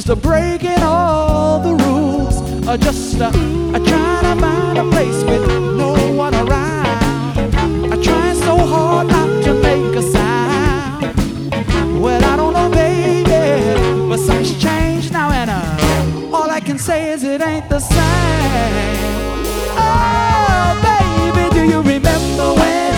breaking all the rules, just trying to find a place with no one around. I try so hard not to make a sound. Well, I don't know, baby, but something's changed now, and all I can say is it ain't the same. Oh, baby, do you remember when